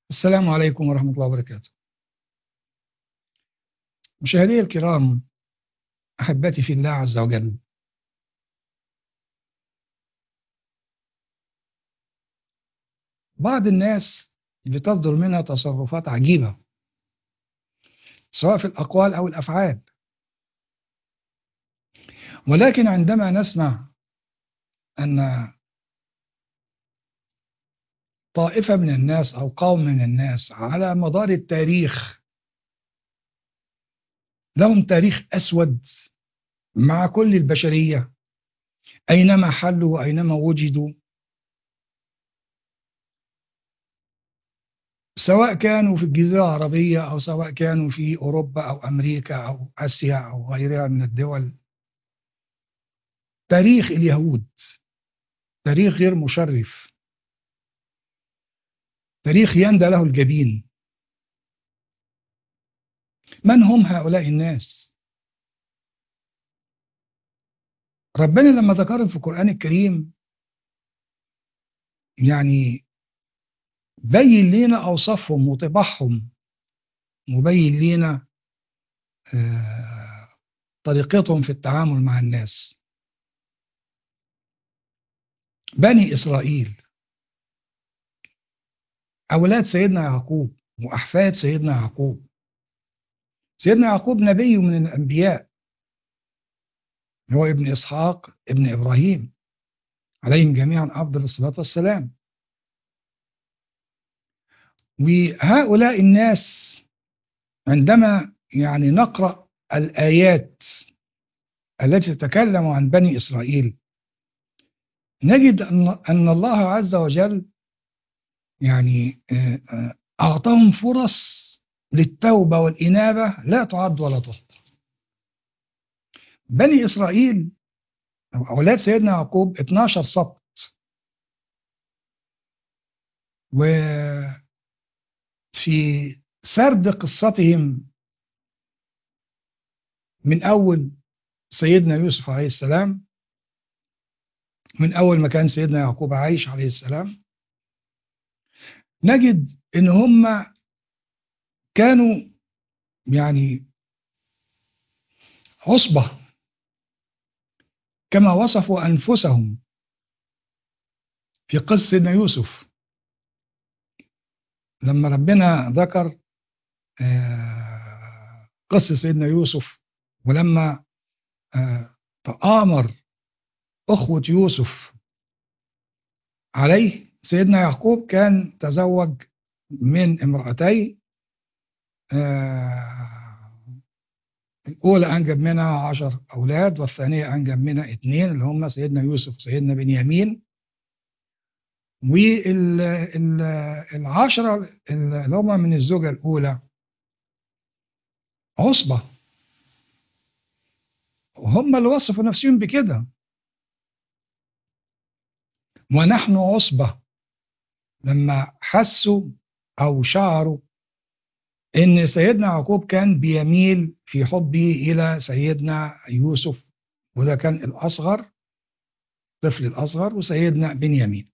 السلام عليكم ورحمة الله وبركاته. مشاهدي الكرام، أحبتي في الله عز وجل، بعض الناس بتصدر منها تصرفات عجيبة سواء في الأقوال أو الأفعال، ولكن عندما نسمع أن طائفة من الناس أو قوم من الناس على مدار التاريخ لهم تاريخ أسود مع كل البشرية أينما حلوا وأينما وجدوا، سواء كانوا في الجزيرة العربية أو سواء كانوا في أوروبا أو أمريكا أو آسيا أو غيرها من الدول، تاريخ اليهود تاريخ غير مشرف، تاريخ يندى له الجبين. من هم هؤلاء الناس؟ ربنا لما ذكرهم في القرآن الكريم يعني بين لنا أوصافهم وطباعهم، وبين لنا طريقتهم في التعامل مع الناس. بني إسرائيل أولاد سيدنا يعقوب وأحفاد سيدنا يعقوب. سيدنا يعقوب نبي من الأنبياء، هو ابن إسحاق ابن إبراهيم عليهم جميعا أفضل الصلاة والسلام. وهؤلاء الناس عندما نقرأ الآيات التي تتكلم عن بني إسرائيل نجد أن الله عز وجل أعطاهم فرص للتوبة والإنابة لا تعد ولا تحصى. بني إسرائيل أو أولاد سيدنا يعقوب 12 سبط، وفي سرد قصتهم من أول سيدنا يوسف عليه السلام، من أول ما كان سيدنا يعقوب عايش عليه السلام، نجد إن هم كانوا عصبة كما وصفوا أنفسهم في قصة سيدنا يوسف. لما ربنا ذكر قصة سيدنا يوسف، ولما تآمر أخوة يوسف عليه، سيدنا يعقوب كان تزوج من امرأتين، الأولى أنجب منها 10 أولاد، والثانية أنجب منها 2 اللي هم سيدنا يوسف وسيدنا بنيامين. وال10 اللي هم من الزوجة الأولى عصبة، وهم اللي وصفوا نفسهم بكده، ونحن عصبة. لما حسوا أو شعروا إن سيدنا يعقوب كان بيميل في حبه إلى سيدنا يوسف، وده كان الأصغر، الطفل الأصغر، وسيدنا بنيامين،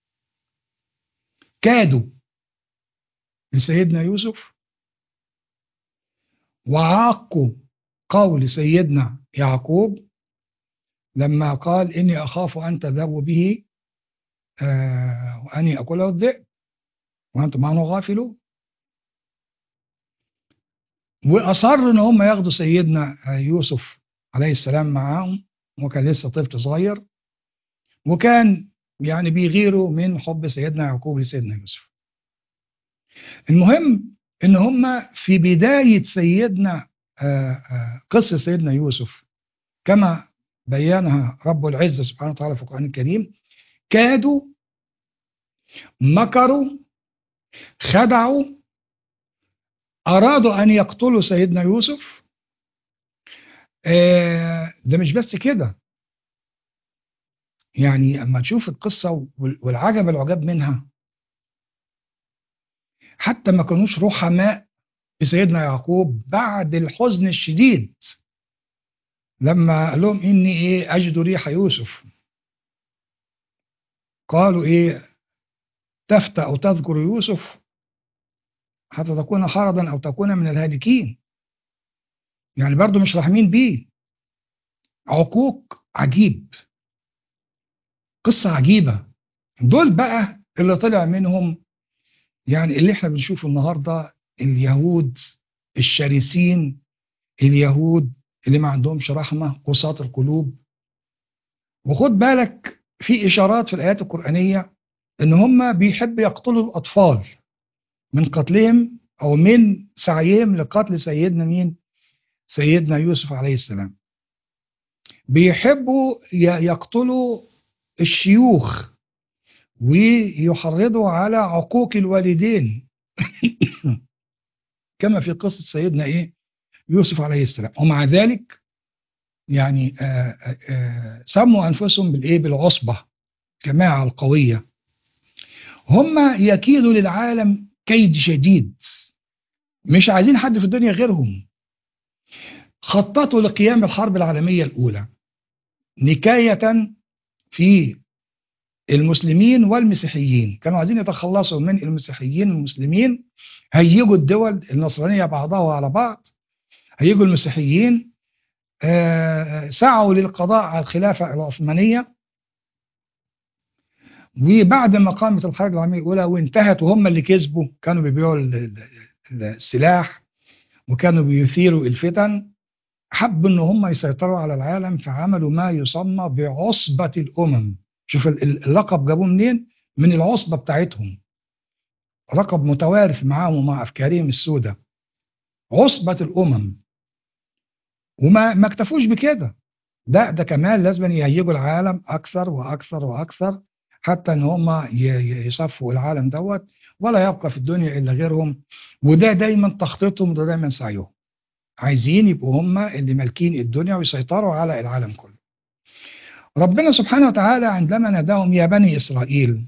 كادوا لسيدنا يوسف وعاقوا قول سيدنا يعقوب لما قال إني أخاف أن تذهبوا به وأني أكله الذئب وأنتم عنه غافلون. وأصروا إن هم ياخدوا سيدنا يوسف عليه السلام معاهم، وكان لسه طفل صغير، وكان بيغيروا من حب سيدنا يعقوب لسيدنا يوسف. المهم إن هم في بداية سيدنا قصة سيدنا يوسف كما بينها رب العزة سبحانه وتعالى في القرآن الكريم، كادوا، مكروا، خدعوا، أرادوا أن يقتلوا سيدنا يوسف. ده مش بس كده، أما تشوف القصة والعجب العجاب منها، حتى ما كانوش رحماء بسيدنا يعقوب بعد الحزن الشديد لما قال لهم إني أجد ريح يوسف. قالوا تفتأ تذكر يوسف حتى تكون حرضا أو تكون من الهالكين. يعني برضو مش رحمين بيه. عقوق عجيب، قصة عجيبة. دول بقى اللي طلع منهم، يعني اللي احنا بنشوفه النهاردة، اليهود الشرسين، اليهود اللي ما عندهمش رحمة، قساة القلوب. وخد بالك في إشارات في الآيات القرآنية إن هم بيحبوا يقتلوا الأطفال من قتلهم أو من سعيهم لقتل سيدنا مين؟ سيدنا يوسف عليه السلام. بيحبوا يقتلوا الشيوخ ويحرضوا على عقوق الوالدين كما في قصة سيدنا يوسف عليه السلام. ومع ذلك يعني سموا أنفسهم بالعصبة، جماعة القوية. هم يكيدوا للعالم كيد شديد، مش عايزين حد في الدنيا غيرهم. خططوا لقيام الحرب العالمية الأولى نكاية في المسلمين والمسيحيين. كانوا عايزين يتخلصوا من المسيحيين والمسلمين، هيجوا الدول النصرانية بعضها على بعض، هيجوا المسيحيين. سعوا للقضاء على الخلافة العثمانية. وبعد ما قامت الحرب العالمية الأولى وانتهت وهم اللي كسبوا، كانوا بيبيعوا السلاح وكانوا بيثيروا الفتن، حبوا ان هم يسيطروا على العالم، فعملوا ما يسمى بعصبة الأمم. شوف اللقب جابوه منين؟ من العصبة بتاعتهم، لقب متوارث معاهم ومع أفكارهم السوداء، عصبة الأمم. وما اكتفوش بكده، ده كمان لازم يهيجوا العالم أكثر وأكثر وأكثر، حتى ان هم يصفوا العالم دوت، ولا يبقى في الدنيا إلا غيرهم. وده دايما تخطيطهم، وده دايما سعيهم، عايزين يبقوا هم اللي مالكين الدنيا ويسيطروا على العالم كله. ربنا سبحانه وتعالى عندما ناداهم يا بني إسرائيل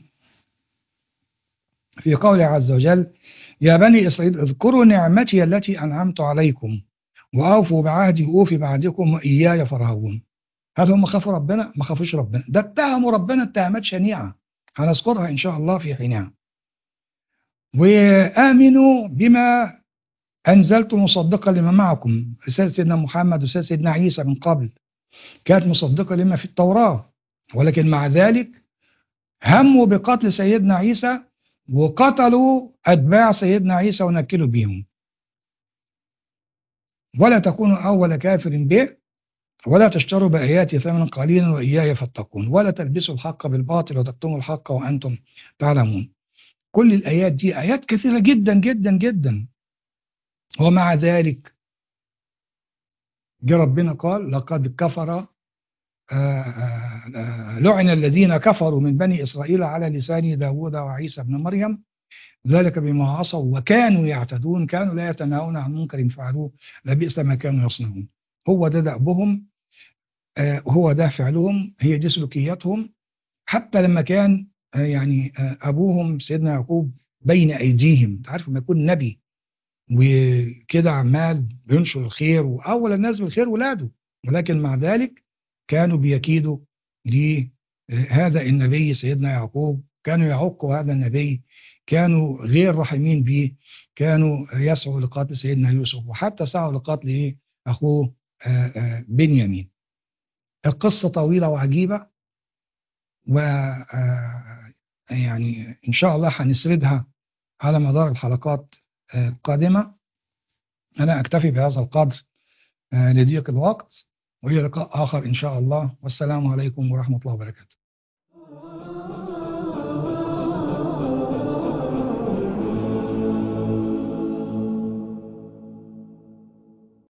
في قوله عز وجل: يا بني إسرائيل اذكروا نعمتي التي أنعمت عليكم وأوفوا بعهدي أوفي بعهدكم وإياي فارهبون. هل هم خافوا ربنا؟ ما خافوش ربنا، ده اتهموا ربنا اتهامات شنيعة هنذكرها إن شاء الله في حينها. وآمنوا بما أنزلت مصدقا لما معكم. رسالة سيدنا محمد ورسالة سيدنا عيسى من قبل كانت مصدقة لما في التوراة، ولكن مع ذلك هموا بقتل سيدنا عيسى وقتلوا أتباع سيدنا عيسى ونكلوا بهم. ولا تكونوا أول كافر به ولا تشتروا بآياتي ثمنا قليلا وإياي فاتقون ولا تلبسوا الحق بالباطل وتكتموا الحق وأنتم تعلمون. كل الآيات دي آيات كثيرة جدا جدا جدا. ومع ذلك جاء ربنا قال: لقد كفر لعن الذين كفروا من بني إسرائيل على لسان داود وعيسى بن مريم ذلك بما عصوا وكانوا يعتدون كانوا لا يتناهون عن منكر فعلوه لبئس ما كانوا يصنعون. هو ده دأبهم، هو ده فعلهم، هي دي سلوكياتهم. حتى لما كان يعني أبوهم سيدنا يعقوب بين أيديهم، أنت عارف لما يكون نبي وكده عمال بينشر الخير وأول الناس بالخير ولاده، ولكن مع ذلك كانوا بيكيدوا لهذا النبي سيدنا يعقوب، كانوا يعقوا هذا النبي، كانوا غير رحمين به، كانوا يسعوا لقتل سيدنا يوسف وحتى سعوا لقتل أخوه بنيامين. القصة طويلة وعجيبة، و يعني إن شاء الله هنسردها على مدار الحلقات القادمة. أنا أكتفي بهذا القدر لضيق الوقت، وإلى لقاء آخر إن شاء الله، والسلام عليكم ورحمة الله وبركاته.